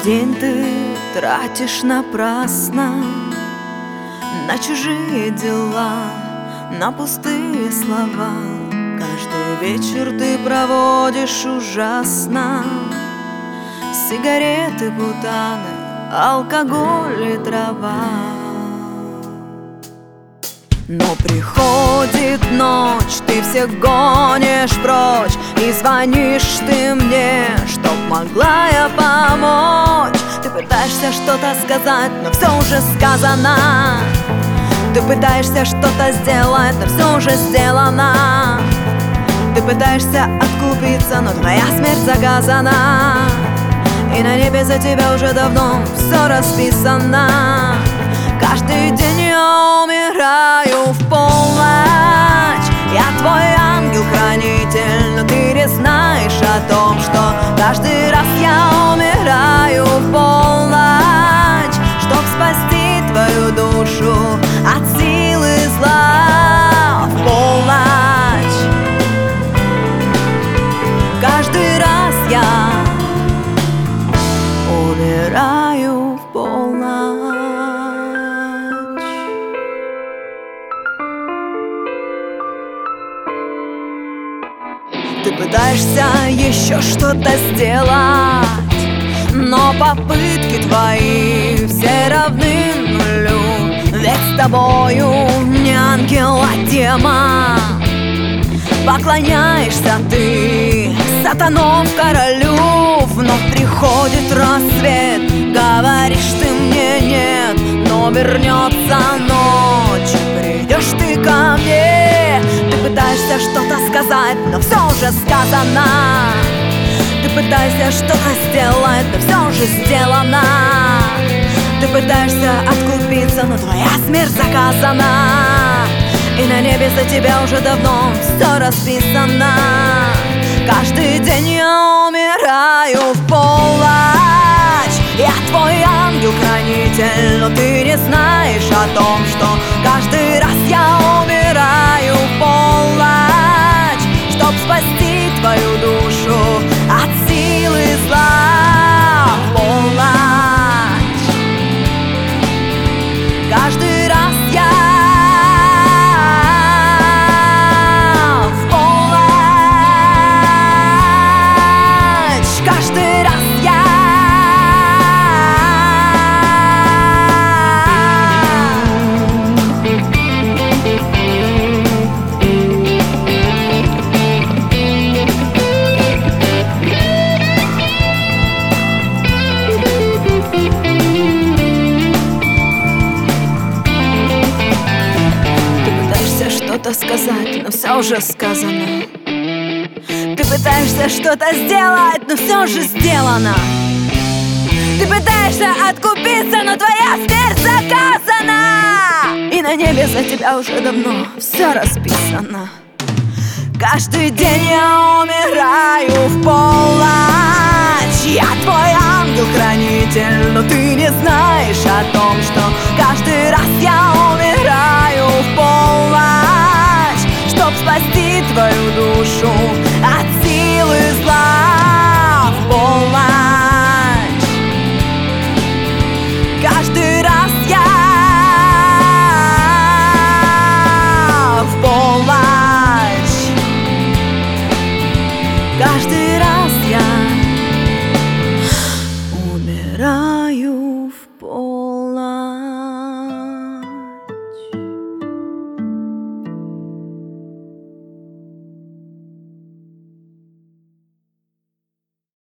день ты тратишь напрасно на чужие дела, на пустые слова. Каждый вечер ты проводишь ужасно. Сигареты, бутаны, алкоголь и трава. Но приходит ночь, ты всех гонишь прочь, и звонишь ты мне, чтоб могла я помочь. Ты пытаешься что-то сказать, но все уже сказано. Ты пытаешься что-то сделать, но все уже сделано. Ты пытаешься откупиться, но твоя смерть заказана. И на небе за тебя уже давно все расписано. Каждый день я умираю в полночь. Я твой ангел-хранитель, но ты не знаешь о том, что каждый раз я умираю в полночь, чтоб спасти твою душу от силы зла. В полночь каждый раз я умираю в полночь. Ты пытаешься еще что-то сделать, но попытки твои все равны нулю. Ведь с тобою не ангел, а демон. Поклоняешься ты сатанов королю. Вновь приходит рассвет, говоришь ты мне нет, но вернется ночь, придешь ты ко мне. Ты пытаешься что-то сказать, но все уже сказано. Ты пытаешься что-то сделать, но все уже сделано. Ты пытаешься откупиться, но твоя смерть заказана. И на небе за тебя уже давно все расписано. Каждый день я умираю в полночь. Я твой ангел-хранитель, но ты не знаешь о том, что каждый раз я умираю в полночь, чтоб спасти твою душу от силы зла. В полночь каждый раз я каждый раз я Ты пытаешься что-то сказать, но все уже сказано. Ты пытаешься что-то сделать, но все же сделано. Ты пытаешься откупиться, но твоя смерть заказана. И на небе за тебя уже давно все расписано. Каждый день я умираю в полночь. Я твой ангел-хранитель, но ты не знаешь о том, что каждый раз я умираю в полночь, чтоб спасти твою душу от силы зла. В полночь каждый раз я в полночь каждый раз я